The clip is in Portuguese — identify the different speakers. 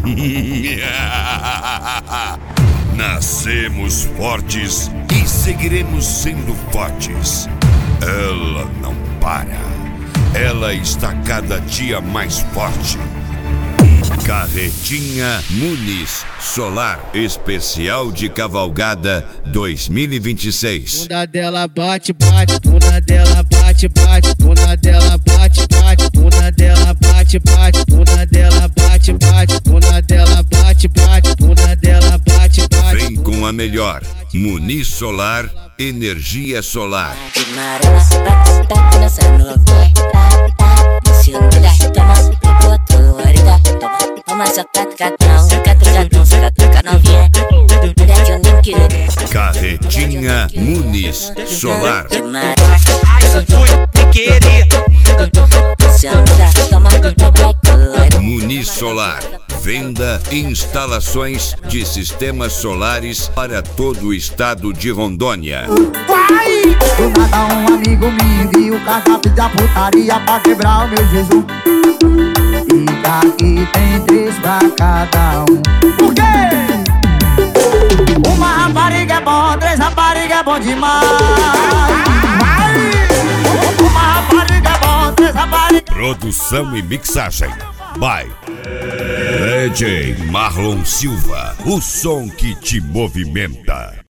Speaker 1: Nascemos fortes e seguiremos sendo fortes. Ela não para. Ela está cada dia mais forte. Carretinha Muniz Solar Especial de Cavalgada 2026.
Speaker 2: Bunda dela bate, bate, bunda dela bate, bate, bunda dela bate, bate, bunda dela bate, bate, bunda dela bate, bate, bunda dela bate, bate, bunda dela bate, bate.
Speaker 1: Vem com a melhor Muniz Solar, energia solar. Carretinha Muniz Solar. Muniz Solar. Venda e instalações de sistemas solares para todo o estado de Rondônia.
Speaker 3: Vai! Do nada um amigo me enviou cardápio da putaria pra quebrar o meu jejum. E daqui tem 3 pra cada um. Por quê? Uma rapariga é bom, 3 rapariga é bom demais. Vai! Uma rapariga é bom, 3 rapariga.
Speaker 1: Produção e mixagem by DJ Marlon Silva, o som que te movimenta.